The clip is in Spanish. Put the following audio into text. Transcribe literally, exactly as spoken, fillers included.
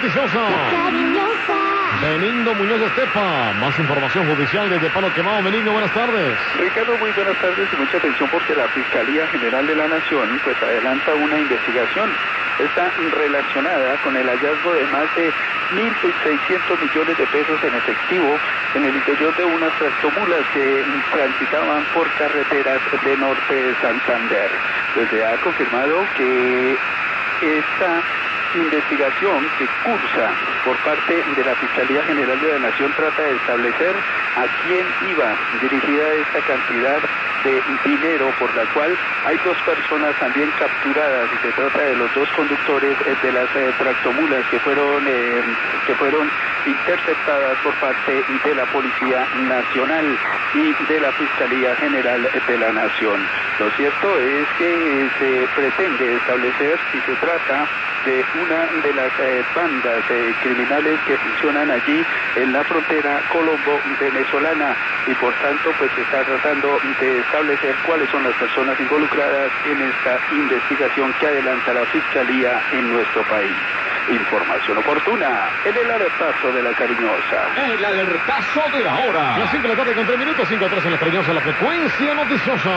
noticiosa. Cariñosa. Benigno Muñoz Estepa. Más información judicial desde Palo Quemado. Benigno, buenas tardes. Ricardo, muy buenas tardes y mucha atención porque la Fiscalía General de la Nación pues adelanta una investigación. Está relacionada con el hallazgo de más de mil seiscientos millones de pesos en efectivo en el interior de unas tractomulas que transitaban por carreteras de norte de Santander. Pues se ha confirmado que esta investigación que cursa por parte de la Fiscalía General de la Nación trata de establecer a quién iba dirigida esta cantidad de dinero, por la cual hay dos personas también capturadas y se trata de los dos conductores de las eh, tractomulas que fueron eh, que fueron interceptadas por parte de la Policía Nacional y de la Fiscalía General de la Nación. Lo cierto es que se pretende establecer si se trata de una de las eh, bandas eh, criminales que funcionan allí en la frontera colombo-venezolana y por tanto pues se está tratando de establecer cuáles son las personas involucradas en esta investigación que adelanta la Fiscalía en nuestro país. Información oportuna en el alertazo de la Cariñosa. El alertazo de la hora. Las cinco de la tarde con tres minutos, cinco a tres en la Cariñosa, la frecuencia noticiosa.